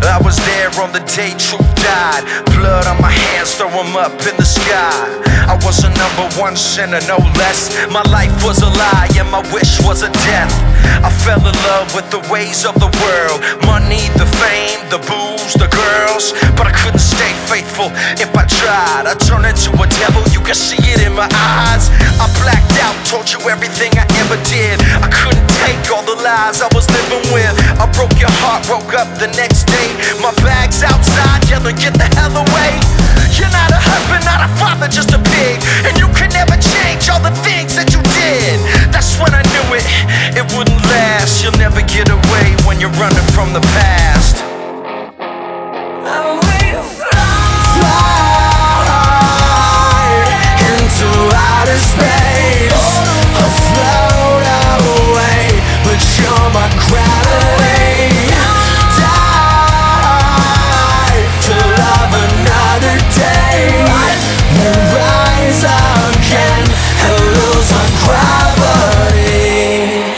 I was there on the day Truth died. Blood on my hands, throw 'em up in the sky. I was a number one sinner, no less. My life was a lie and my wish was a death. I fell in love with the ways of the world. Money, the fame, the booze, the girls. But I couldn't stay faithful if I tried. I turned into a devil, you can see it in my eyes. I blacked out, told you everything I ever did. I couldn't take all the lies I was living with. I broke your heart, woke up the next day. My bag's outside, yelling, get the hell away. You're not a husband, not a father, just a pig. And you can never change all the things that you did. That's when I knew it, it wouldn't last. You'll never get away when you're running from the past. Fly into outer space, afloat away, but you're my gravity. Die to love another day. We rise again and lose our gravity.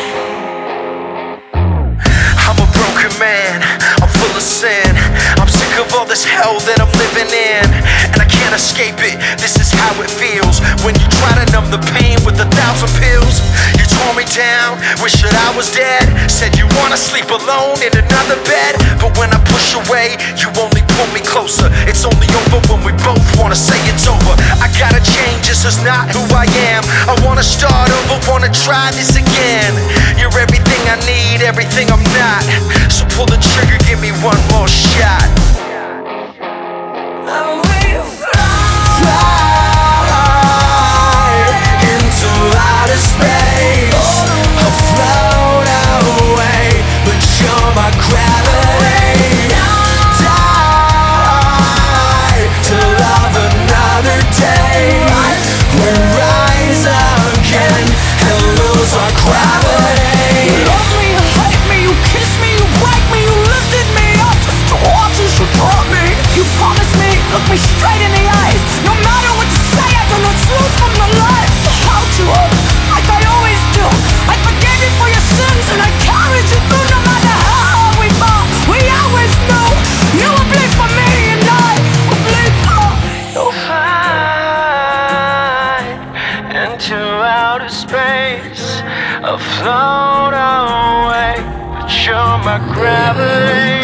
I'm a broken man, I'm full of sin. I'm sick of all this hell that I'm living in, and I can't escape it. This is how it feels when you try to numb the pain with 1,000 pills. You tore me down, wish that I was dead. Said you wanna sleep alone in another bed, but when I push away, you only pull me closer. It's only over when we both wanna say it's over. I gotta change, this is not who I am. I wanna start over, wanna try this again. You're everything I need, everything I'm not. So pull the trigger, give me one more shot. Fly into outer space, afloat away, but you're my gravity. Die to love another day. We rise again and lose our gravity. You love me, you hate me, you kiss me, you break me, you lifted me up just to watch you support me. You promised me, look me straight in the eyes. No matter what you say, I don't know truth from the lies. So held you up like I always do. I forgave you for your sins and I carried you through. No matter how hard we fall, we always knew you would bleed for me and I would bleed for you. Fly into outer space, afloat away, but you're my gravity.